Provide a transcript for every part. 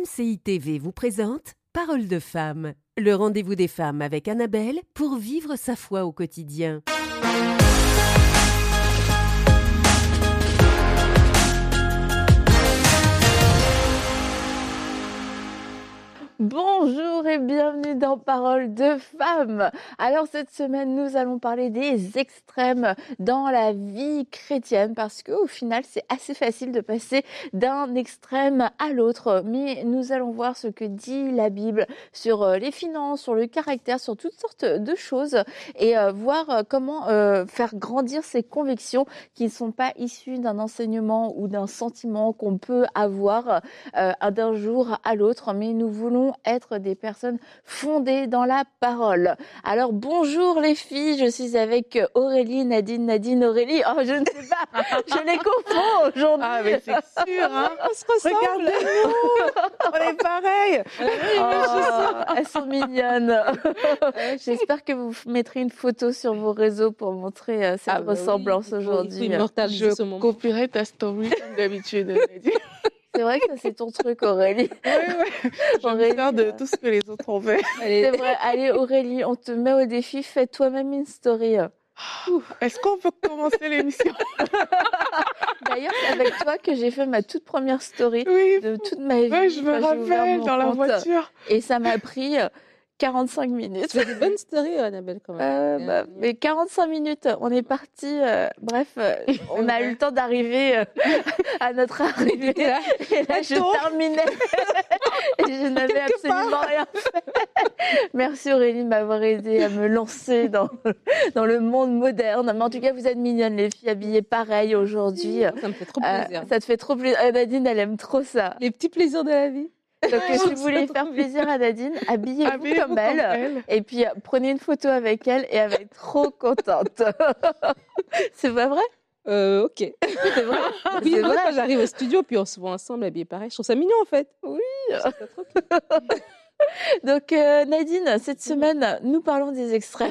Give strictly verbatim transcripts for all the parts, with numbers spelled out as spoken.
C I T V vous présente Parole de femme, le rendez-vous des femmes avec Annabelle pour vivre sa foi au quotidien. Bonjour et bienvenue dans Parole de femme. Alors cette semaine, nous allons parler des extrêmes dans la vie chrétienne parce qu'au final, c'est assez facile de passer d'un extrême à l'autre. Mais nous allons voir ce que dit la Bible sur les finances, sur le caractère, sur toutes sortes de choses et voir comment faire grandir ces convictions qui ne sont pas issues d'un enseignement ou d'un sentiment qu'on peut avoir d'un jour à l'autre. Mais nous voulons être des personnes fondées dans la parole. Alors bonjour les filles, je suis avec Aurélie, Nadine, Nadine, Aurélie. Oh je ne sais pas, je les confonds aujourd'hui. Ah mais c'est sûr, hein. On se ressemble. Regardez-nous, on est pareil. Oh, elles sont mignonnes. J'espère que vous mettrez une photo sur vos réseaux pour montrer euh, cette ah bah ressemblance oui, aujourd'hui. Je copierai ta story comme d'habitude, Nadine. C'est vrai que ça, c'est ton truc, Aurélie. Oui, oui. Je me sers de tout ce que les autres ont fait. C'est vrai. Allez, Aurélie, on te met au défi. Fais toi-même une story. Est-ce qu'on peut commencer l'émission? D'ailleurs, c'est avec toi que j'ai fait ma toute première story oui. de toute ma vie. Oui, je me rappelle, dans la voiture. Et ça m'a pris quarante-cinq minutes. C'est des bonnes stories, Annabelle, quand même. Euh, bah, mais quarante-cinq minutes, on est parti. Euh, bref, euh, on a eu le temps d'arriver euh, à notre arrivée. Et là, et là je terminais. Et je n'avais absolument rien fait. Merci Aurélie de m'avoir aidé à me lancer dans, dans le monde moderne. Mais en tout cas, vous êtes mignonnes, les filles, habillées pareil aujourd'hui. Ça me fait trop plaisir. Euh, ça te fait trop plaisir. Nadine, elle aime trop ça. Les petits plaisirs de la vie. Donc, si vous voulez faire plaisir à Nadine, habillez-vous, habillez-vous comme, comme elle, elle. Et puis prenez une photo avec elle et elle va être trop contente. C'est pas vrai? Euh, ok. C'est vrai? Oui, c'est vrai. Quand j'arrive au studio, puis on se voit ensemble habillés pareil. Je trouve ça mignon en fait. Oui. Donc euh, Nadine, cette semaine, nous parlons des extrêmes.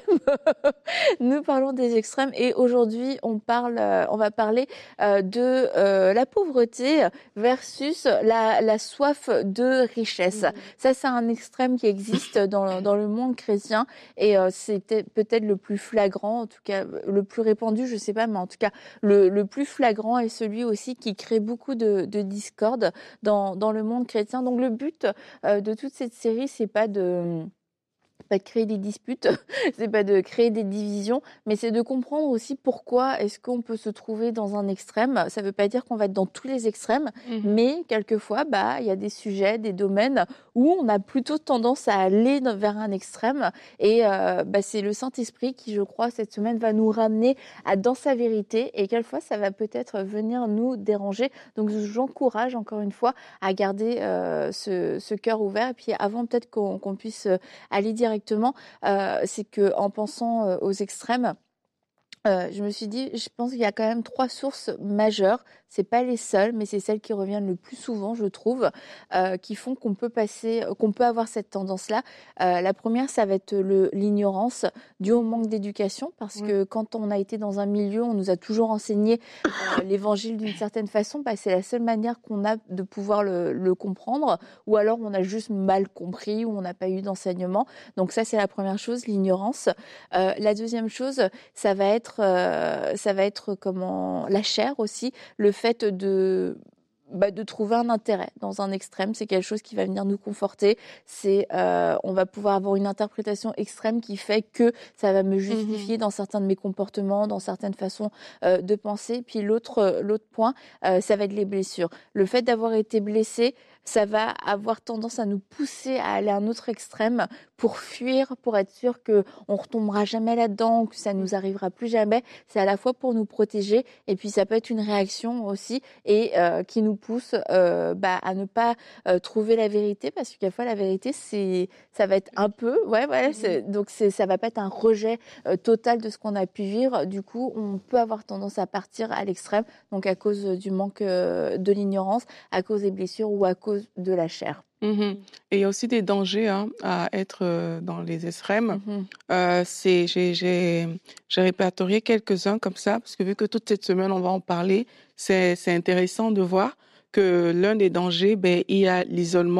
Nous parlons des extrêmes et aujourd'hui, on parle, euh, on va parler euh, de euh, la pauvreté versus la, la soif de richesse. Mmh. Ça, c'est un extrême qui existe dans, dans le monde chrétien et euh, c'était peut-être le plus flagrant, en tout cas le plus répandu, je sais pas, mais en tout cas le, le plus flagrant est celui aussi qui crée beaucoup de, de discorde dans, dans le monde chrétien. Donc le but euh, de toute cette série, c'est pas de pas de créer des disputes, c'est pas de créer des divisions, mais c'est de comprendre aussi pourquoi est-ce qu'on peut se trouver dans un extrême. Ça veut pas dire qu'on va être dans tous les extrêmes, mmh. mais quelquefois, bah, il y a des sujets, des domaines où on a plutôt tendance à aller vers un extrême. Et euh, bah, c'est le Saint-Esprit qui, je crois, cette semaine va nous ramener à dans sa vérité. Et quelquefois, ça va peut-être venir nous déranger. Donc, j'encourage encore une fois à garder euh, ce, ce cœur ouvert. Et puis, avant peut-être qu'on, qu'on puisse aller directement Directement, euh, c'est que en pensant euh, aux extrêmes, euh, je me suis dit, je pense qu'il y a quand même trois sources majeures. C'est pas les seules, mais c'est celles qui reviennent le plus souvent, je trouve, euh, qui font qu'on peut passer, qu'on peut avoir cette tendance-là. Euh, la première, ça va être le, l'ignorance due au manque d'éducation, parce oui. que quand on a été dans un milieu, on nous a toujours enseigné euh, l'évangile d'une certaine façon. Bah, c'est la seule manière qu'on a de pouvoir le, le comprendre, ou alors on a juste mal compris, ou on n'a pas eu d'enseignement. Donc ça, c'est la première chose, l'ignorance. Euh, la deuxième chose, ça va être, euh, ça va être comment la chair aussi, le fait de, bah, de trouver un intérêt dans un extrême, c'est quelque chose qui va venir nous conforter. C'est, euh, on va pouvoir avoir une interprétation extrême qui fait que ça va me justifier mmh. dans certains de mes comportements, dans certaines façons euh, de penser. Puis l'autre, l'autre point, euh, ça va être les blessures. Le fait d'avoir été blessé, ça va avoir tendance à nous pousser à aller à un autre extrême pour fuir, pour être sûr qu'on ne retombera jamais là-dedans, que ça ne nous arrivera plus jamais. C'est à la fois pour nous protéger et puis ça peut être une réaction aussi et euh, qui nous pousse euh, bah, à ne pas euh, trouver la vérité parce que quelquefois la vérité, c'est, ça va être un peu, ouais, ouais, c'est, donc c'est, ça ne va pas être un rejet euh, total de ce qu'on a pu vivre. Du coup, on peut avoir tendance à partir à l'extrême, donc à cause du manque euh, de l'ignorance, à cause des blessures ou à cause de la chair. Mmh. Et il y a aussi des dangers hein, à être euh, dans les extrêmes. Mmh. Euh, c'est, j'ai, j'ai, j'ai répertorié quelques-uns comme ça, parce que vu que toute cette semaine, on va en parler, c'est, c'est intéressant de voir que l'un des dangers, ben, il y a l'isolement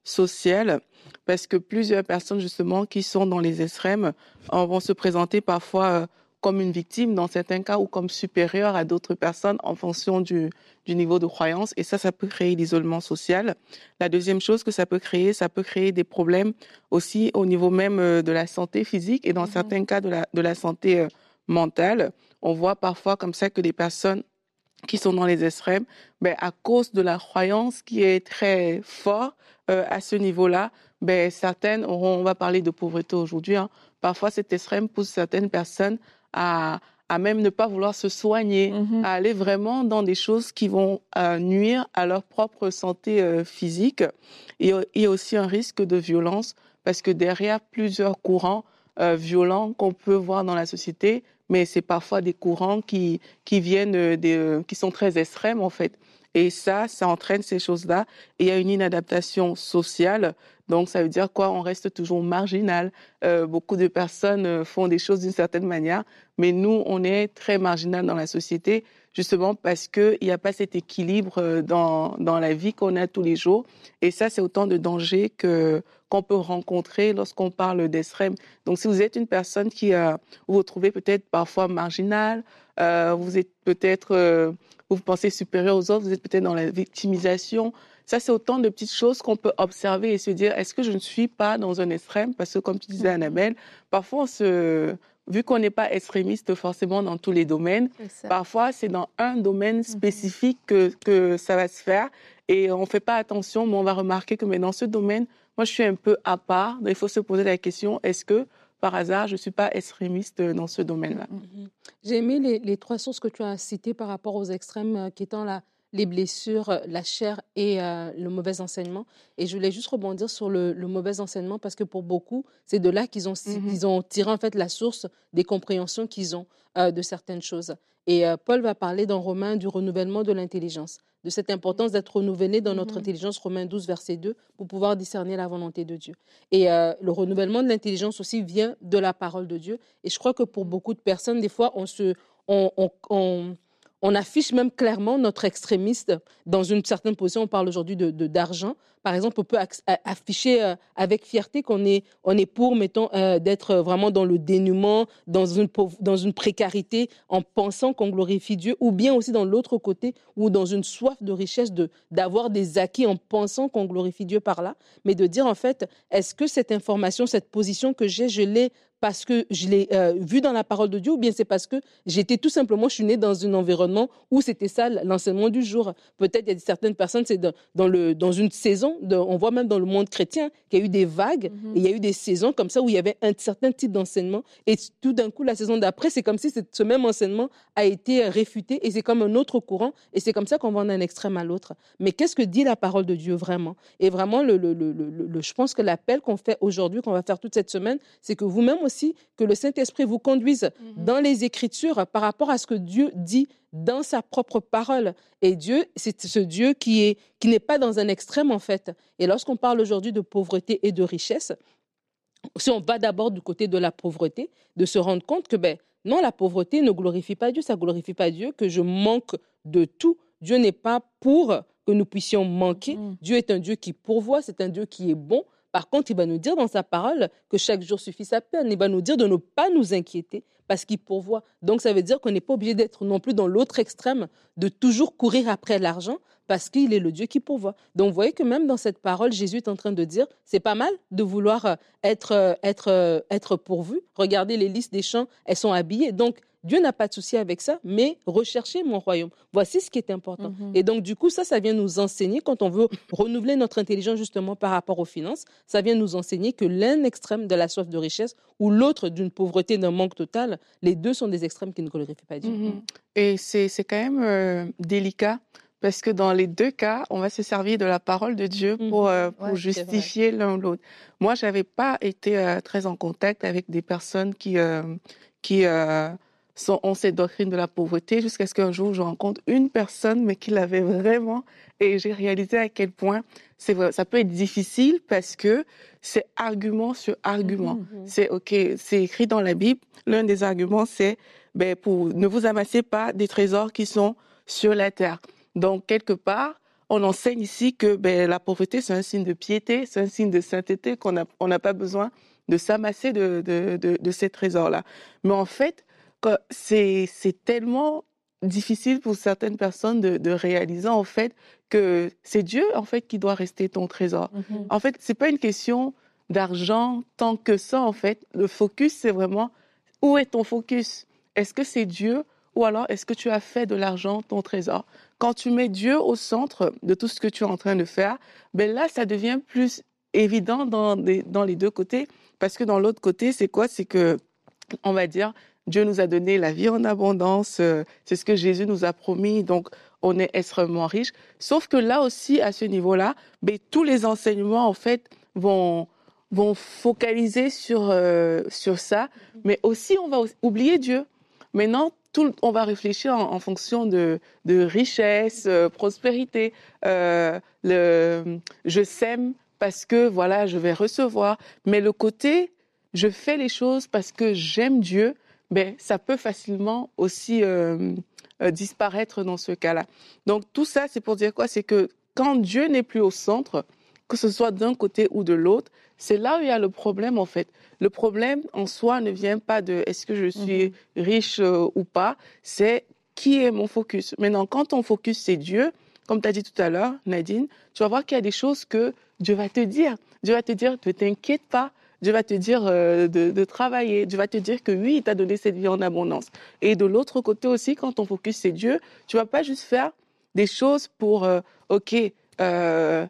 social, parce que plusieurs personnes justement qui sont dans les extrêmes euh, vont se présenter parfois euh, comme une victime dans certains cas ou comme supérieure à d'autres personnes en fonction du, du niveau de croyance. Et ça, ça peut créer l'isolement social. La deuxième chose que ça peut créer, ça peut créer des problèmes aussi au niveau même euh, de la santé physique et dans mmh. certains cas de la, de la santé euh, mentale. On voit parfois comme ça que des personnes qui sont dans les extrêmes, ben, à cause de la croyance qui est très forte euh, à ce niveau-là, ben, certaines auront, on va parler de pauvreté aujourd'hui, hein, parfois cet extrême pousse certaines personnes à, à même ne pas vouloir se soigner, mmh. à aller vraiment dans des choses qui vont euh, nuire à leur propre santé euh, physique. Et il y a aussi un risque de violence parce que derrière plusieurs courants euh, violents qu'on peut voir dans la société, mais c'est parfois des courants qui, qui viennent, des, euh, qui sont très extrêmes en fait. Et ça, ça entraîne ces choses-là. Et il y a une inadaptation sociale. Donc, ça veut dire quoi? On reste toujours marginal. Euh, beaucoup de personnes font des choses d'une certaine manière, mais nous, on est très marginal dans la société, justement parce qu'il n'y a pas cet équilibre dans, dans la vie qu'on a tous les jours. Et ça, c'est autant de dangers que, qu'on peut rencontrer lorsqu'on parle d'extrême. Donc, si vous êtes une personne qui, euh, vous vous trouvez peut-être parfois marginal, euh, vous êtes peut-être... Euh, vous vous pensez supérieur aux autres, vous êtes peut-être dans la victimisation. Ça, c'est autant de petites choses qu'on peut observer et se dire, est-ce que je ne suis pas dans un extrême? Parce que, comme tu disais, Annabelle, parfois, on se... vu qu'on n'est pas extrémiste forcément dans tous les domaines, parfois, c'est dans un domaine spécifique que, que ça va se faire et on ne fait pas attention, mais on va remarquer que mais dans ce domaine, moi, je suis un peu à part. Donc, il faut se poser la question, est-ce que par hasard, je ne suis pas extrémiste dans ce domaine-là. Mm-hmm. J'ai aimé les, les trois sources que tu as citées par rapport aux extrêmes, euh, qui étant la, les blessures, la chair et euh, le mauvais enseignement. Et je voulais juste rebondir sur le, le mauvais enseignement parce que pour beaucoup, c'est de là qu'ils ont, mm-hmm. qu'ils ont tiré en fait la source des compréhensions qu'ils ont euh, de certaines choses. Et euh, Paul va parler dans Romains du renouvellement de l'intelligence, de cette importance d'être renouvelé dans notre mm-hmm. intelligence, Romains douze, verset deux, pour pouvoir discerner la volonté de Dieu. Et euh, le renouvellement de l'intelligence aussi vient de la parole de Dieu. Et je crois que pour beaucoup de personnes, des fois, on se... On, on, on, on affiche même clairement notre extrémiste dans une certaine position. On parle aujourd'hui de, de, d'argent. Par exemple, on peut afficher euh, avec fierté qu'on est, on est pour, mettons, euh, d'être vraiment dans le dénuement, dans une, dans une précarité, en pensant qu'on glorifie Dieu, ou bien aussi dans l'autre côté, ou dans une soif de richesse, de, d'avoir des acquis en pensant qu'on glorifie Dieu par là, mais de dire en fait, est-ce que cette information, cette position que j'ai, je l'ai parce que je l'ai euh, vu dans la parole de Dieu, ou bien c'est parce que j'étais tout simplement, je suis née dans un environnement où c'était ça l'enseignement du jour. Peut-être il y a certaines personnes, c'est dans, dans, le, dans une saison, de, on voit même dans le monde chrétien qu'il y a eu des vagues, mm-hmm. et il y a eu des saisons comme ça où il y avait un certain type d'enseignement, et tout d'un coup, la saison d'après, c'est comme si ce même enseignement a été réfuté, et c'est comme un autre courant, et c'est comme ça qu'on va d'un extrême à l'autre. Mais qu'est-ce que dit la parole de Dieu vraiment? Et vraiment, le, le, le, le, le, je pense que l'appel qu'on fait aujourd'hui, qu'on va faire toute cette semaine, c'est que vous-même aussi, que le Saint-Esprit vous conduise mm-hmm. dans les Écritures par rapport à ce que Dieu dit dans sa propre parole. Et Dieu, c'est ce Dieu qui est, qui n'est pas dans un extrême, en fait. Et lorsqu'on parle aujourd'hui de pauvreté et de richesse, si on va d'abord du côté de la pauvreté, de se rendre compte que, ben, non, la pauvreté ne glorifie pas Dieu, ça ne glorifie pas Dieu, que je manque de tout. Dieu n'est pas pour que nous puissions manquer. Mm-hmm. Dieu est un Dieu qui pourvoit, c'est un Dieu qui est bon. Par contre, il va nous dire dans sa parole que chaque jour suffit sa peine. Il va nous dire de ne pas nous inquiéter parce qu'il pourvoit. Donc, ça veut dire qu'on n'est pas obligé d'être non plus dans l'autre extrême, de toujours courir après l'argent parce qu'il est le Dieu qui pourvoit. Donc, vous voyez que même dans cette parole, Jésus est en train de dire, c'est pas mal de vouloir être, être, être pourvu. Regardez les listes des champs, elles sont habillées. Donc, Dieu n'a pas de souci avec ça, mais recherchez mon royaume. Voici ce qui est important. Mm-hmm. Et donc, du coup, ça, ça vient nous enseigner, quand on veut renouveler notre intelligence justement par rapport aux finances, ça vient nous enseigner que l'un extrême de la soif de richesse ou l'autre d'une pauvreté, d'un manque total, les deux sont des extrêmes qui ne glorifient pas Dieu. Mm-hmm. Et c'est, c'est quand même euh, délicat, parce que dans les deux cas, on va se servir de la parole de Dieu pour, euh, pour ouais, justifier l'un ou l'autre. Moi, je n'avais pas été euh, très en contact avec des personnes qui... Euh, qui euh, Sont, ont cette doctrine de la pauvreté jusqu'à ce qu'un jour je rencontre une personne mais qui l'avait vraiment, et j'ai réalisé à quel point c'est vrai, ça peut être difficile parce que c'est argument sur argument. Mmh, mmh. C'est ok, c'est écrit dans la Bible. L'un des arguments c'est ben pour ne vous amassez pas des trésors qui sont sur la terre. Donc quelque part on enseigne ici que ben, la pauvreté, c'est un signe de piété, c'est un signe de sainteté, qu'on a, on n'a pas besoin de s'amasser de, de, de, de ces trésors-là. Mais en fait, c'est, c'est tellement difficile pour certaines personnes de, de réaliser en fait que c'est Dieu en fait qui doit rester ton trésor. Mm-hmm. En fait, c'est pas une question d'argent tant que ça en fait. Le focus, c'est vraiment où est ton focus? Est-ce que c'est Dieu ou alors est-ce que tu as fait de l'argent ton trésor? Quand tu mets Dieu au centre de tout ce que tu es en train de faire, ben là, ça devient plus évident dans, des, dans les deux côtés. Parce que dans l'autre côté, c'est quoi? C'est que, on va dire, Dieu nous a donné la vie en abondance. Euh, c'est ce que Jésus nous a promis. Donc, on est extrêmement riche. Sauf que là aussi, à ce niveau-là, ben, tous les enseignements, en fait, vont, vont focaliser sur, euh, sur ça. Mais aussi, on va oublier Dieu. Maintenant, tout, on va réfléchir en, en fonction de, de richesse, euh, prospérité. Euh, le, je sème parce que, voilà, je vais recevoir. Mais le côté, je fais les choses parce que j'aime Dieu, ben, ça peut facilement aussi euh, euh, disparaître dans ce cas-là. Donc, tout ça, c'est pour dire quoi? C'est que quand Dieu n'est plus au centre, que ce soit d'un côté ou de l'autre, c'est là où il y a le problème, en fait. Le problème, en soi, ne vient pas de est-ce que je suis mmh. riche euh, ou pas, c'est qui est mon focus. Maintenant, quand ton focus, c'est Dieu, comme tu as dit tout à l'heure, Nadine, tu vas voir qu'il y a des choses que Dieu va te dire. Dieu va te dire, ne t'inquiète pas. Dieu va te dire euh, de, de travailler. Dieu va te dire que oui, il t'a donné cette vie en abondance. Et de l'autre côté aussi, quand ton focus, c'est Dieu, tu ne vas pas juste faire des choses pour, euh, OK, euh,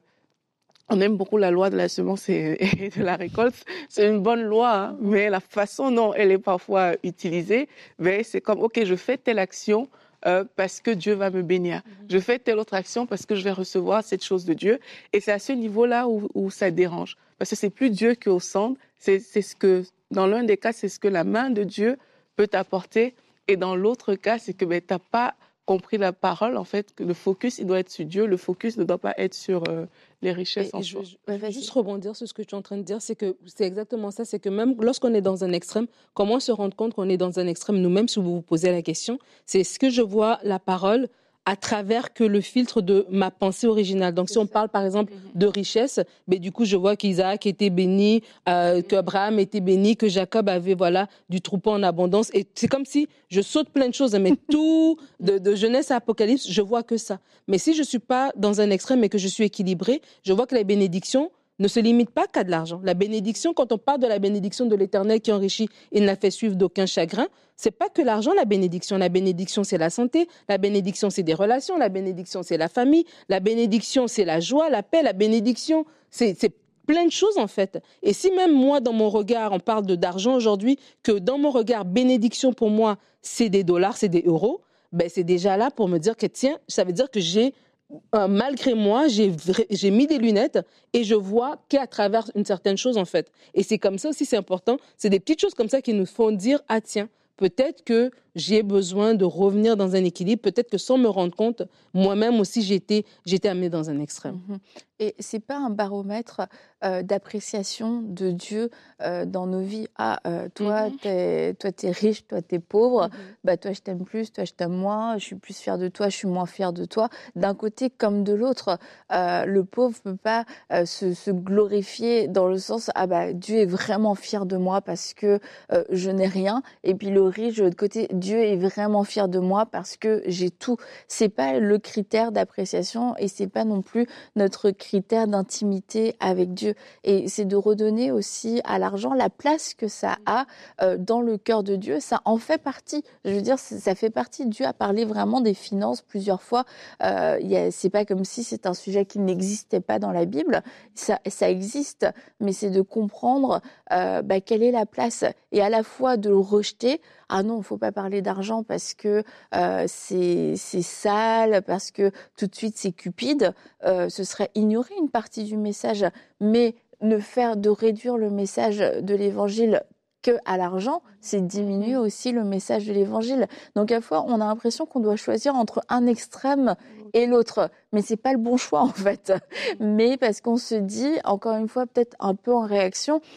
on aime beaucoup la loi de la semence et, et de la récolte. C'est une bonne loi, hein, mais la façon dont elle est parfois utilisée, ben, c'est comme, OK, je fais telle action euh, parce que Dieu va me bénir. Mm-hmm. Je fais telle autre action parce que je vais recevoir cette chose de Dieu. Et c'est à ce niveau-là où, où ça dérange. Parce que c'est plus Dieu qui est au centre. C'est, c'est ce que, dans l'un des cas, c'est ce que la main de Dieu peut t'apporter. Et dans l'autre cas, c'est que ben, tu n'as pas compris la parole, en fait, que le focus, il doit être sur Dieu. Le focus ne doit pas être sur euh, les richesses et, en et soi. Je, je, je vais juste rebondir sur ce que tu es en train de dire. C'est que c'est exactement ça. C'est que même lorsqu'on est dans un extrême, comment se rendre compte qu'on est dans un extrême nous-mêmes, si vous vous posez la question, c'est ce que je vois la parole à travers que le filtre de ma pensée originale. Donc, c'est si on ça. parle, par exemple, mm-hmm. de richesse, ben, du coup, je vois qu'Isaac était béni, euh, mm-hmm. qu'Abraham était béni, que Jacob avait, voilà, du troupeau en abondance. Et c'est comme si je saute plein de choses, mais tout, de, de Genèse à Apocalypse, je vois que ça. Mais si je suis pas dans un extrême et que je suis équilibrée, je vois que les bénédictions ne se limite pas qu'à de l'argent. La bénédiction, quand on parle de la bénédiction de l'Éternel qui enrichit et ne la fait suivre d'aucun chagrin, c'est pas que l'argent, la bénédiction. La bénédiction, c'est la santé. La bénédiction, c'est des relations. La bénédiction, c'est la famille. La bénédiction, c'est la joie, la paix. La bénédiction, c'est, c'est plein de choses, en fait. Et si même moi, dans mon regard, on parle de, d'argent aujourd'hui, que dans mon regard, bénédiction, pour moi, c'est des dollars, c'est des euros, ben, c'est déjà là pour me dire que, tiens, ça veut dire que j'ai Euh, malgré moi, j'ai, j'ai mis des lunettes et je vois qu'à travers une certaine chose, en fait. Et c'est comme ça aussi, c'est important. C'est des petites choses comme ça qui nous font dire, ah tiens, peut-être que j'ai besoin de revenir dans un équilibre. Peut-être que sans me rendre compte, moi-même aussi, j'étais, j'étais amenée dans un extrême. Mmh. Et c'est pas un baromètre euh, d'appréciation de Dieu euh, dans nos vies. Ah, euh, toi, mmh. t'es, toi, t'es riche, toi, t'es pauvre. Mmh. Bah, toi, je t'aime plus, toi, je t'aime moins. Je suis plus fière de toi, je suis moins fière de toi. D'un côté comme de l'autre, euh, le pauvre peut pas euh, se, se glorifier dans le sens ah bah Dieu est vraiment fier de moi parce que euh, je n'ai rien. Et puis le riche de l'autre côté, Dieu est vraiment fier de moi parce que j'ai tout. C'est pas le critère d'appréciation et c'est pas non plus notre critère d'intimité avec Dieu. Et c'est de redonner aussi à l'argent la place que ça a euh, dans le cœur de Dieu. Ça en fait partie. Je veux dire, ça fait partie. Dieu a parlé vraiment des finances plusieurs fois. Euh, y a, c'est pas comme si c'est un sujet qui n'existait pas dans la Bible. Ça, ça existe, mais c'est de comprendre euh, bah, quelle est la place et à la fois de le rejeter. Ah non, il ne faut pas parler d'argent parce que euh, c'est, c'est sale, parce que tout de suite c'est cupide. Euh, ce serait ignorer une partie du message, mais ne faire de réduire le message de l'évangile que à l'argent, c'est diminuer aussi le message de l'évangile. Donc à la fois, on a l'impression qu'on doit choisir entre un extrême et l'autre, mais c'est pas le bon choix en fait. Mais parce qu'on se dit, encore une fois, peut-être un peu en réaction,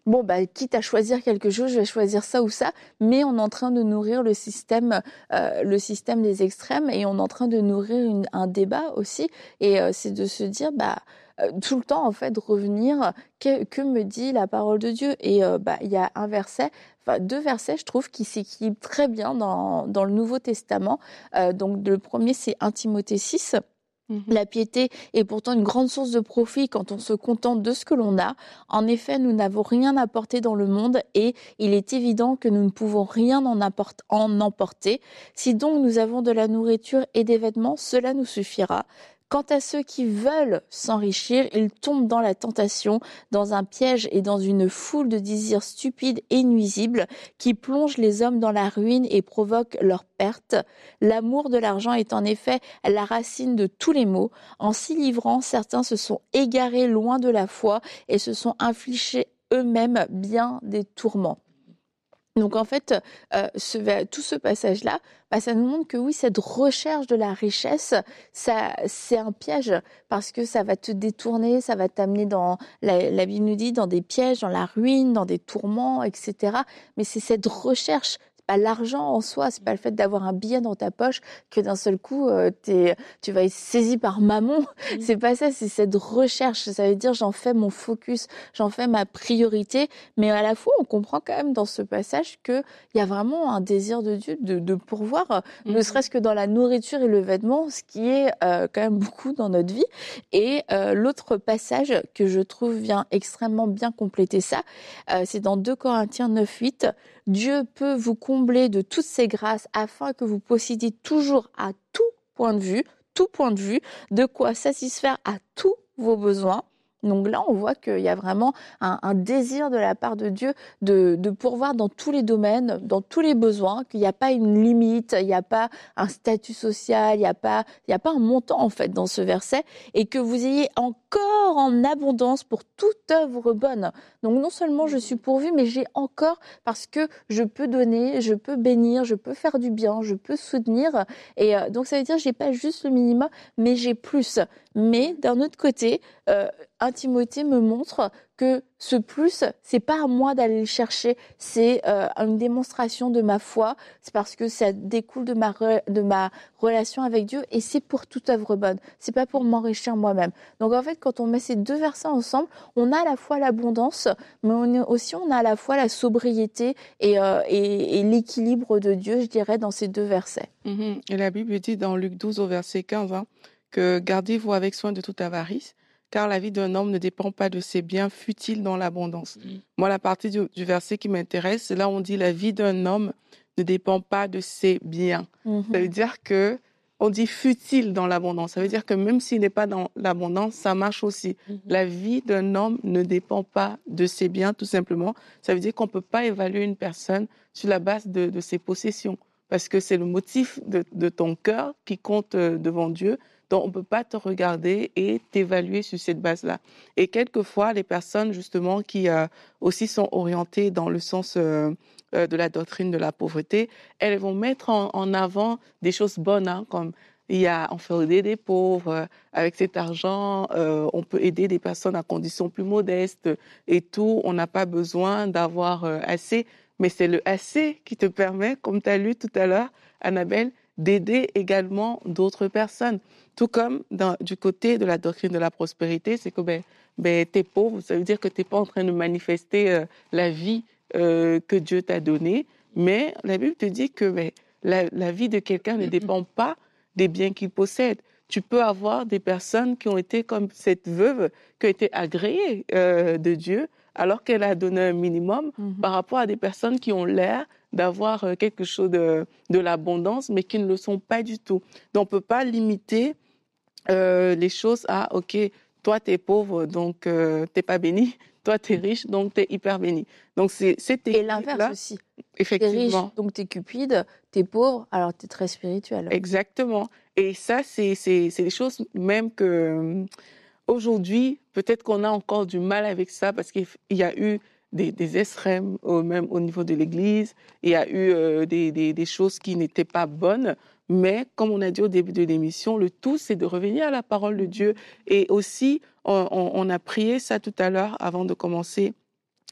bon, bah, quitte à choisir quelque chose, je vais choisir ça ou ça, mais on est en train de nourrir le système, euh, le système des extrêmes et on est en train de nourrir une, un débat aussi. Et euh, c'est de se dire, bah, euh, tout le temps, en fait, de revenir, que, que me dit la parole de Dieu? Et euh, bah, il y a un verset, enfin deux versets, je trouve, qui s'équilibrent très bien dans, dans le Nouveau Testament. Euh, donc, le premier, c'est un Timothée six. Mhm. La piété est pourtant une grande source de profit quand on se contente de ce que l'on a. En effet, nous n'avons rien apporté dans le monde et il est évident que nous ne pouvons rien en, apport- en emporter. Si donc nous avons de la nourriture et des vêtements, cela nous suffira. Quant à ceux qui veulent s'enrichir, ils tombent dans la tentation, dans un piège et dans une foule de désirs stupides et nuisibles qui plongent les hommes dans la ruine et provoquent leur perte. L'amour de l'argent est en effet la racine de tous les maux. En s'y livrant, certains se sont égarés loin de la foi et se sont infligés eux-mêmes bien des tourments. Donc en fait, euh, ce, tout ce passage-là, bah, ça nous montre que oui, cette recherche de la richesse, ça, c'est un piège parce que ça va te détourner, ça va t'amener dans, la, la Bible nous dit, dans des pièges, dans la ruine, dans des tourments, et cetera. Mais c'est cette recherche. C'est pas l'argent en soi, c'est pas le fait d'avoir un billet dans ta poche que d'un seul coup euh, t'es, tu vas être saisi par mammon. Mmh. C'est pas ça, c'est cette recherche. Ça veut dire j'en fais mon focus, j'en fais ma priorité. Mais à la fois, on comprend quand même dans ce passage qu'il y a vraiment un désir de Dieu de, de pourvoir, mmh. ne serait-ce que dans la nourriture et le vêtement, ce qui est euh, quand même beaucoup dans notre vie. Et euh, l'autre passage que je trouve vient extrêmement bien compléter ça, euh, c'est dans deux Corinthiens neuf huit. Dieu peut vous combler de toutes ses grâces afin que vous possédiez toujours à tout point de vue, tout point de vue, de quoi satisfaire à tous vos besoins. Donc là, on voit qu'il y a vraiment un, un désir de la part de Dieu de, de pourvoir dans tous les domaines, dans tous les besoins, qu'il n'y a pas une limite, il n'y a pas un statut social, il n'y a pas, il n'y a pas un montant en fait dans ce verset, et que vous ayez encore en abondance pour toute œuvre bonne. Donc non seulement je suis pourvu, mais j'ai encore parce que je peux donner, je peux bénir, je peux faire du bien, je peux soutenir. Et euh, donc ça veut dire que j'ai pas juste le minimum, mais j'ai plus. Mais d'un autre côté, euh, un Timothée me montre que ce plus, c'est pas à moi d'aller le chercher, c'est euh, une démonstration de ma foi, c'est parce que ça découle de ma re, de ma relation avec Dieu et c'est pour toute œuvre bonne. C'est pas pour m'enrichir moi-même. Donc en fait, quand on met ces deux versets ensemble, on a à la fois l'abondance, mais on est aussi on a à la fois la sobriété et, euh, et, et l'équilibre de Dieu, je dirais, dans ces deux versets. Mm-hmm. Et la Bible dit dans Luc douze au verset quinze hein, que gardez-vous avec soin de toute avarice, car la vie d'un homme ne dépend pas de ses biens, fut-il dans l'abondance. Mmh. Moi, la partie du, du verset qui m'intéresse, c'est là où on dit la vie d'un homme ne dépend pas de ses biens. Mmh. Ça veut dire que on dit fut-il dans l'abondance. Ça veut dire que même s'il n'est pas dans l'abondance, ça marche aussi. Mmh. La vie d'un homme ne dépend pas de ses biens, tout simplement. Ça veut dire qu'on ne peut pas évaluer une personne sur la base de, de ses possessions, parce que c'est le motif de, de ton cœur qui compte devant Dieu. Donc, on ne peut pas te regarder et t'évaluer sur cette base-là. Et quelquefois, les personnes, justement, qui euh, aussi sont orientées dans le sens euh, euh, de la doctrine de la pauvreté, elles vont mettre en, en avant des choses bonnes, hein, comme il y a, on fait aider des pauvres, euh, avec cet argent, euh, on peut aider des personnes à conditions plus modestes et tout. On n'a pas besoin d'avoir euh, assez, mais c'est le assez qui te permet, comme tu as lu tout à l'heure, Annabelle, d'aider également d'autres personnes. Tout comme dans, du côté de la doctrine de la prospérité, c'est que ben, ben, tu es pauvre, ça veut dire que tu n'es pas en train de manifester euh, la vie euh, que Dieu t'a donnée, mais la Bible te dit que ben, la, la vie de quelqu'un ne dépend pas des biens qu'il possède. Tu peux avoir des personnes qui ont été comme cette veuve, qui a été agréée euh, de Dieu, alors qu'elle a donné un minimum mm-hmm. par rapport à des personnes qui ont l'air d'avoir quelque chose de, de l'abondance, mais qui ne le sont pas du tout. Donc, on ne peut pas limiter euh, les choses à, OK, toi, tu es pauvre, donc euh, tu n'es pas béni. Toi, tu es riche, donc tu es hyper béni. Donc, c'est, c'est Et l'inverse aussi. Effectivement. Tu es riche, donc tu es cupide. Tu es pauvre, alors tu es très spirituel. Exactement. Et ça, c'est, c'est, c'est des choses même que... Aujourd'hui, peut-être qu'on a encore du mal avec ça parce qu'il y a eu des, des extrêmes, même au niveau de l'Église. Il y a eu euh, des, des, des choses qui n'étaient pas bonnes. Mais comme on a dit au début de l'émission, le tout, c'est de revenir à la parole de Dieu. Et aussi, on, on, on a prié ça tout à l'heure avant de commencer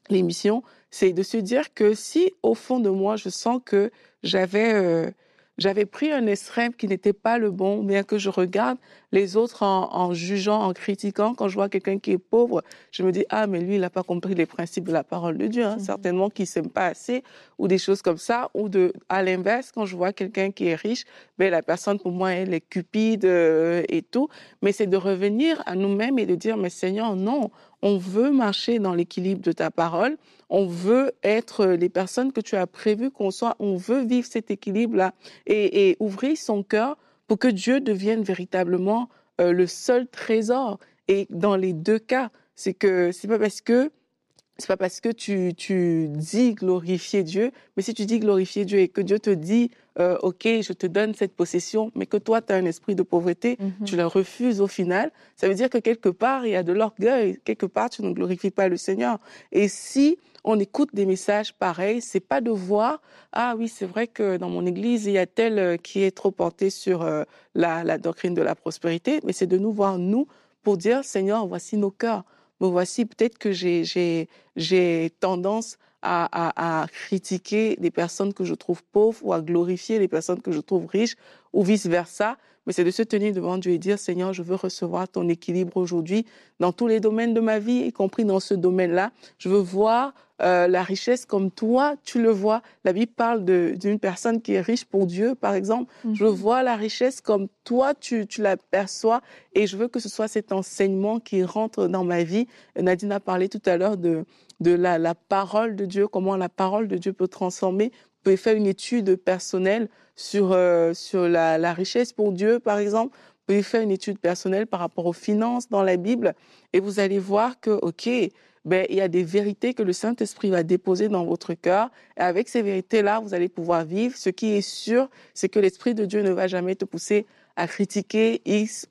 l'émission, c'est de se dire que si au fond de moi, je sens que j'avais euh, j'avais pris un extrême qui n'était pas le bon, bien que je regarde les autres en, en jugeant, en critiquant, quand je vois quelqu'un qui est pauvre, je me dis, ah, mais lui, il n'a pas compris les principes de la parole de Dieu, hein, mmh. certainement qu'il ne s'aime pas assez, ou des choses comme ça, ou de, à l'inverse, quand je vois quelqu'un qui est riche, ben, la personne, pour moi, elle est cupide euh, et tout, mais c'est de revenir à nous-mêmes et de dire, mais Seigneur, non, on veut marcher dans l'équilibre de ta parole, on veut être les personnes que tu as prévues qu'on soit, on veut vivre cet équilibre-là et, et ouvrir son cœur pour que Dieu devienne véritablement euh, le seul trésor. Et dans les deux cas, c'est que c'est pas parce que c'est pas parce que tu, tu dis glorifier Dieu, mais si tu dis glorifier Dieu et que Dieu te dit euh, ok, je te donne cette possession, mais que toi tu as un esprit de pauvreté, mm-hmm. tu la refuses au final, ça veut dire que quelque part il y a de l'orgueil, quelque part tu ne glorifies pas le Seigneur. Et si on écoute des messages pareils, c'est pas de voir ah oui, c'est vrai que dans mon église il y a tel qui est trop porté sur euh, la, la doctrine de la prospérité, mais c'est de nous voir nous pour dire Seigneur, voici nos cœurs. Me voici, peut-être que j'ai, j'ai, j'ai tendance à, à, à critiquer les personnes que je trouve pauvres ou à glorifier les personnes que je trouve riches ou vice-versa. Mais c'est de se tenir devant Dieu et dire, Seigneur, je veux recevoir ton équilibre aujourd'hui dans tous les domaines de ma vie, y compris dans ce domaine-là. Je veux voir euh, la richesse comme toi, tu le vois. La Bible parle de, d'une personne qui est riche pour Dieu, par exemple. Mm-hmm. Je veux voir la richesse comme toi, tu, tu l'aperçois. Et je veux que ce soit cet enseignement qui rentre dans ma vie. Nadine a parlé tout à l'heure de, de la, la parole de Dieu, comment la parole de Dieu peut transformer. Vous pouvez faire une étude personnelle sur, euh, sur la, la richesse pour Dieu, par exemple. Vous pouvez faire une étude personnelle par rapport aux finances dans la Bible et vous allez voir que, OK, ben, il y a des vérités que le Saint-Esprit va déposer dans votre cœur. Et avec ces vérités-là, vous allez pouvoir vivre. Ce qui est sûr, c'est que l'Esprit de Dieu ne va jamais te pousser à critiquer X,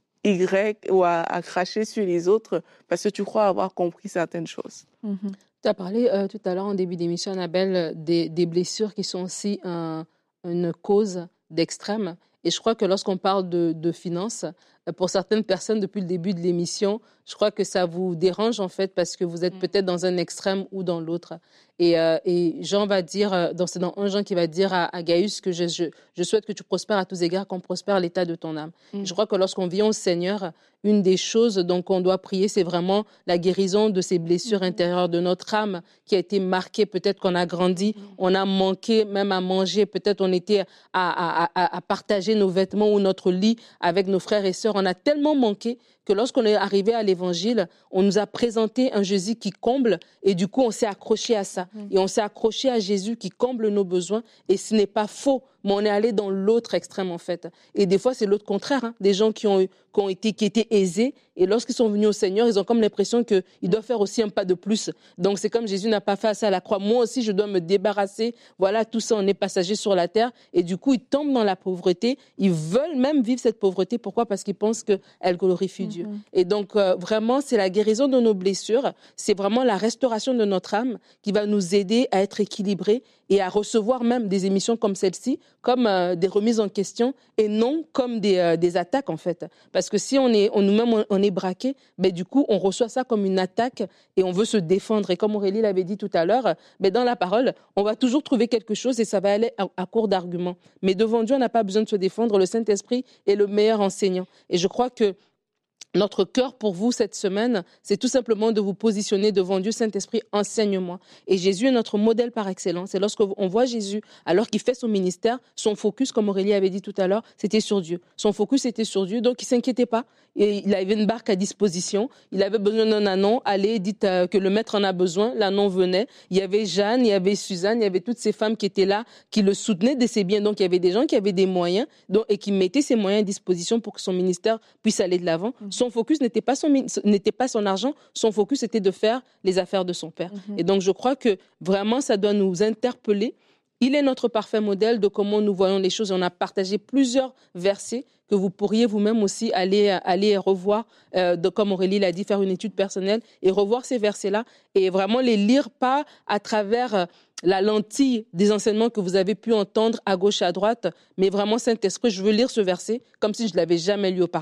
Y ou à, à cracher sur les autres parce que tu crois avoir compris certaines choses. Mm-hmm. Tu as parlé euh, tout à l'heure en début d'émission, Annabelle, des, des blessures qui sont aussi un, une cause d'extrême. Et je crois que lorsqu'on parle de, de finances, pour certaines personnes, depuis le début de l'émission, je crois que ça vous dérange en fait parce que vous êtes peut-être dans un extrême ou dans l'autre. Et, euh, et Jean va dire, dans, c'est dans un Jean qui va dire à, à Gaius que je, je, je souhaite que tu prospères à tous égards, qu'on prospère l'état de ton âme. Mm. Je crois que lorsqu'on vient au Seigneur, une des choses donc on doit prier, c'est vraiment la guérison de ces blessures mm. intérieures de notre âme qui a été marquée. Peut-être qu'on a grandi, mm. on a manqué même à manger, peut-être on était à, à, à, à partager nos vêtements ou notre lit avec nos frères et sœurs. On a tellement manqué que lorsqu'on est arrivé à l'Évangile, on nous a présenté un Jésus qui comble et du coup, on s'est accroché à ça. Et on s'est accroché à Jésus qui comble nos besoins et ce n'est pas faux, mais on est allé dans l'autre extrême en fait. Et des fois, c'est l'autre contraire. Hein. Des gens qui ont, qui ont été, qui étaient aisés et lorsqu'ils sont venus au Seigneur, ils ont comme l'impression qu'ils doivent faire aussi un pas de plus. Donc, c'est comme Jésus n'a pas fait ça à la croix. Moi aussi, je dois me débarrasser. Voilà, tout ça, on est passager sur la terre. Et du coup, ils tombent dans la pauvreté. Ils veulent même vivre cette pauvreté. Pourquoi ? Parce qu'ils pensent qu'elle glorifie Dieu. Mm-hmm. Et donc, euh, vraiment, c'est la guérison de nos blessures. C'est vraiment la restauration de notre âme qui va nous aider à être équilibrés et à recevoir même des émissions comme celle-ci, comme euh, des remises en question et non comme des, euh, des attaques, en fait. Parce que si on est, on, nous-mêmes, on, on est braqué, ben, du coup, on reçoit ça comme une attaque et on veut se défendre. Et comme Aurélie l'avait dit tout à l'heure, ben, dans la parole, on va toujours trouver quelque chose et ça va aller à, à court d'arguments. Mais devant Dieu, on n'a pas besoin de se défendre. Le Saint-Esprit est le meilleur enseignant. Et je crois que notre cœur pour vous cette semaine, c'est tout simplement de vous positionner devant Dieu. Saint-Esprit, enseigne-moi. Et Jésus est notre modèle par excellence. Et lorsqu'on voit Jésus, alors qu'il fait son ministère, son focus, comme Aurélie avait dit tout à l'heure, c'était sur Dieu. Son focus était sur Dieu, donc il ne s'inquiétait pas. Et il avait une barque à disposition. Il avait besoin d'un anon. Allez, dites euh, que le maître en a besoin. L'anon venait. Il y avait Jeanne, il y avait Suzanne, il y avait toutes ces femmes qui étaient là, qui le soutenaient de ses biens. Donc il y avait des gens qui avaient des moyens donc, et qui mettaient ces moyens à disposition pour que son ministère puisse aller de l'avant. Mmh. Son focus n'était pas son, n'était pas son argent. Son focus était de faire les affaires de son Père. Mmh. Et donc je crois que vraiment ça doit nous interpeller. Il est notre parfait modèle de comment nous voyons les choses. On a partagé plusieurs versets que vous pourriez vous-même aussi aller, aller revoir, euh, de, comme Aurélie l'a dit, faire une étude personnelle et revoir ces versets-là et vraiment les lire pas à travers euh, la lentille des enseignements que vous avez pu entendre à gauche et à droite, mais vraiment Saint-Esprit, je veux lire ce verset comme si je ne l'avais jamais lu auparavant.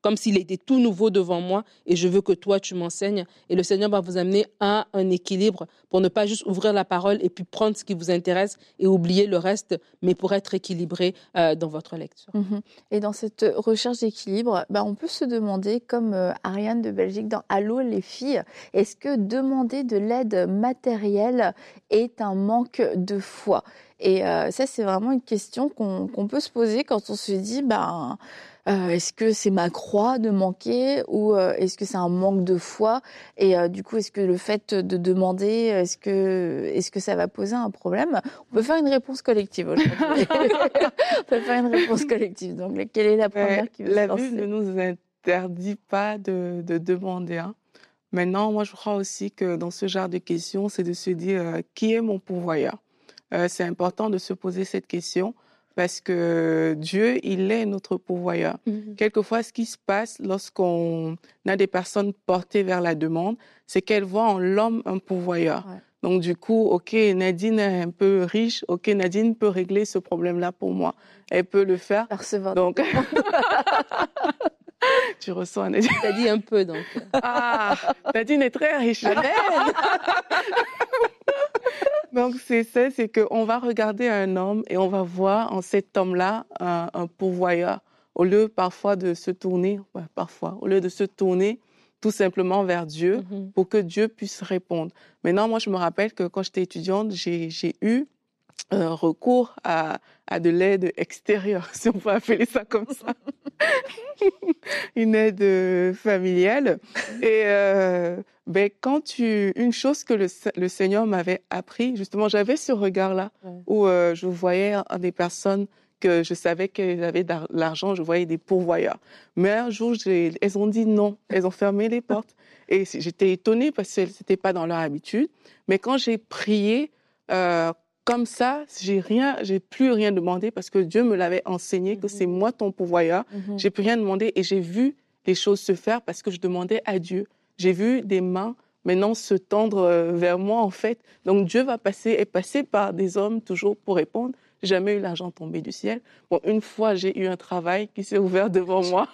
comme s'il était tout nouveau devant moi et je veux que toi, tu m'enseignes. Et le Seigneur va vous amener à un équilibre pour ne pas juste ouvrir la parole et puis prendre ce qui vous intéresse et oublier le reste, mais pour être équilibré euh, dans votre lecture. Mmh. Et dans cette recherche d'équilibre, bah, on peut se demander, comme euh, Ariane de Belgique dans Allô les filles, est-ce que demander de l'aide matérielle est un manque de foi? Et euh, ça, c'est vraiment une question qu'on qu'on peut se poser quand on se dit, ben, euh, est-ce que c'est ma croix de manquer ou euh, est-ce que c'est un manque de foi? Et euh, du coup, est-ce que le fait de demander, est-ce que, est-ce que ça va poser un problème? On peut faire une réponse collective aujourd'hui. On peut faire une réponse collective. Donc, quelle est la première Ouais, qui veut se la lancer? Bible ne nous interdit pas de, de demander, hein. Maintenant, moi, je crois aussi que dans ce genre de questions, c'est de se dire euh, qui est mon pourvoyeur? Euh, c'est important de se poser cette question parce que Dieu, il est notre pourvoyeur. Mhm. Quelquefois, ce qui se passe lorsqu'on a des personnes portées vers la demande, c'est qu'elles voient en l'homme un pourvoyeur. Ouais. Donc, du coup, OK, Nadine est un peu riche. OK, Nadine peut régler ce problème-là pour moi. Elle peut le faire. Percevoir. Donc, tu reçois Nadine. Tu as dit un peu, donc. Ah, Nadine est très riche. Amen. Donc, c'est ça, c'est qu'on va regarder un homme et on va voir en cet homme-là un, un pourvoyeur. Au lieu parfois de se tourner, ouais, parfois, au lieu de se tourner tout simplement vers Dieu Mhm. pour que Dieu puisse répondre. Maintenant, moi, je me rappelle que quand j'étais étudiante, j'ai, j'ai eu euh, recours à, à de l'aide extérieure, si on peut appeler ça comme ça. Une aide euh, familiale. Et euh, ben, quand tu... Une chose que le, le Seigneur m'avait appris, justement, j'avais ce regard-là, Ouais. où euh, je voyais des personnes que je savais qu'elles avaient de l'argent, je voyais des pourvoyeurs. Mais un jour, j'ai- elles ont dit non, elles ont fermé les portes. Et c- j'étais étonnée parce que ce n'était pas dans leur habitude. Mais quand j'ai prié, euh, comme ça, j'ai rien, j'ai plus rien demandé parce que Dieu me l'avait enseigné que c'est moi ton pourvoyeur. Mhm. J'ai plus rien demandé et j'ai vu les choses se faire parce que je demandais à Dieu. J'ai vu des mains maintenant se tendre euh, vers moi en fait. Donc Dieu va passer et passer par des hommes toujours pour répondre. J'ai jamais eu l'argent tombé du ciel. Bon, une fois j'ai eu un travail qui s'est ouvert devant moi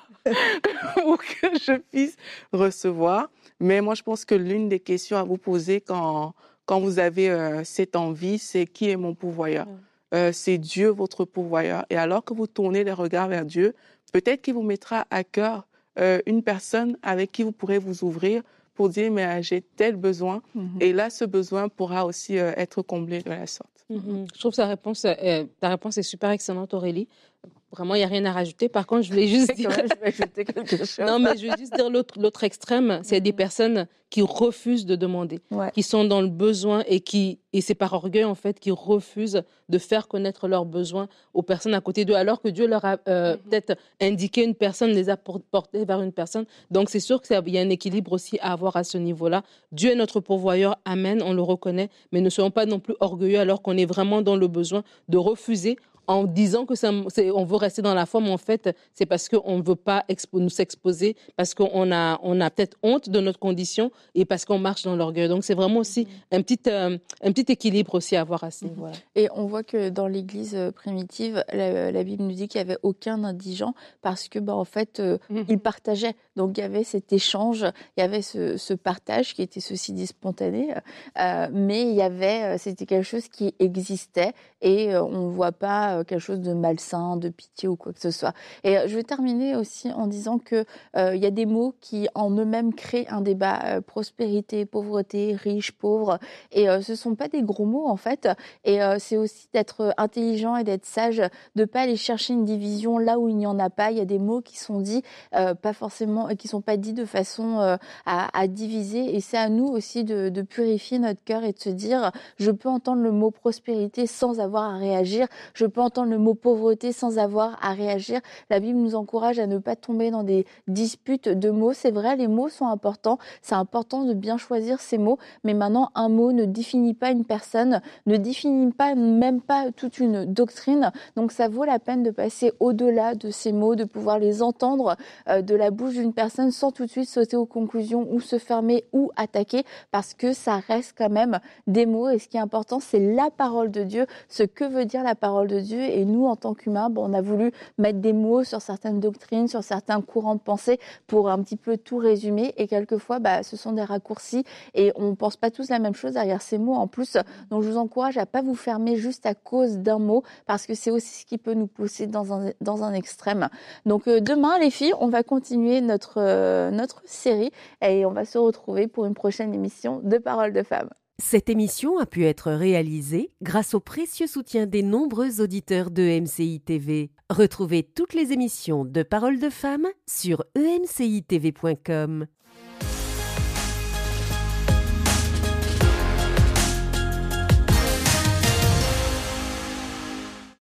pour que je puisse recevoir. Mais moi je pense que l'une des questions à vous poser quand quand vous avez euh, cette envie, c'est qui est mon pourvoyeur? Euh, c'est Dieu votre pourvoyeur. Et alors que vous tournez les regards vers Dieu, peut-être qu'il vous mettra à cœur euh, une personne avec qui vous pourrez vous ouvrir pour dire mais euh, j'ai tel besoin. Mhm. Et là, ce besoin pourra aussi euh, être comblé de la sorte. Mhm. Je trouve que ta réponse, euh, ta réponse est super excellente, Aurélie. Vraiment, il n'y a rien à rajouter. Par contre, je voulais juste dire... Quand même, je vais ajouter quelque chose. Non, mais je veux juste dire l'autre, l'autre extrême, c'est des personnes qui refusent de demander, Ouais. qui sont dans le besoin et qui, et c'est par orgueil en fait, qui refusent de faire connaître leurs besoins aux personnes à côté d'eux, alors que Dieu leur a euh, peut-être indiqué une personne, les a por- portés vers une personne. Donc c'est sûr qu'il y a un équilibre aussi à avoir à ce niveau-là. Dieu est notre pourvoyeur, amen, on le reconnaît, mais ne soyons pas non plus orgueilleux alors qu'on est vraiment dans le besoin de refuser en disant que ça, c'est, on veut rester dans la foi, mais en fait, c'est parce qu'on ne veut pas expo- nous s'exposer, parce qu'on a, on a peut-être honte de notre condition et parce qu'on marche dans l'orgueil. Donc, c'est vraiment aussi un petit, euh, un petit équilibre aussi à avoir à ce niveau-là. Et on voit que dans l'Église euh, primitive, la, la Bible nous dit qu'il n'y avait aucun indigent parce que, bah, en fait, euh, Mhm. ils partageaient. Donc, il y avait cet échange, il y avait ce, ce partage qui était, ceci dit, spontané, euh, mais il y avait, euh, c'était quelque chose qui existait et euh, on ne voit pas euh, quelque chose de malsain, de pitié ou quoi que ce soit. Et euh, je vais terminer aussi en disant que euh, il y a des mots qui en eux-mêmes créent un débat, euh, prospérité, pauvreté, riche, pauvre, et euh, ce sont pas des gros mots en fait. Et euh, c'est aussi d'être intelligent et d'être sage, de pas aller chercher une division là où il n'y en a pas. Il y a des mots qui sont dits, euh, pas forcément, qui sont pas dits de façon euh, à, à diviser. Et c'est à nous aussi de, de purifier notre cœur et de se dire, je peux entendre le mot prospérité sans avoir à réagir. Je peux entendre le mot pauvreté sans avoir à réagir. La Bible nous encourage à ne pas tomber dans des disputes de mots. C'est vrai, les mots sont importants. C'est important de bien choisir ces mots. Mais maintenant, un mot ne définit pas une personne, ne définit pas, même pas toute une doctrine. Donc, ça vaut la peine de passer au-delà de ces mots, de pouvoir les entendre euh, de la bouche d'une personne sans tout de suite sauter aux conclusions ou se fermer ou attaquer, parce que ça reste quand même des mots. Et ce qui est important, c'est la parole de Dieu, ce que veut dire la parole de Dieu. Dieu. Et nous, en tant qu'humains, bon, on a voulu mettre des mots sur certaines doctrines, sur certains courants de pensée pour un petit peu tout résumer. Et quelquefois, bah, ce sont des raccourcis et on ne pense pas tous la même chose derrière ces mots en plus. Donc, je vous encourage à ne pas vous fermer juste à cause d'un mot parce que c'est aussi ce qui peut nous pousser dans un, dans un extrême. Donc, euh, demain, les filles, on va continuer notre, euh, notre série et on va se retrouver pour une prochaine émission de Paroles de Femmes. Cette émission a pu être réalisée grâce au précieux soutien des nombreux auditeurs de M C I T V. Retrouvez toutes les émissions de Paroles de Femmes sur e m c i t v point com.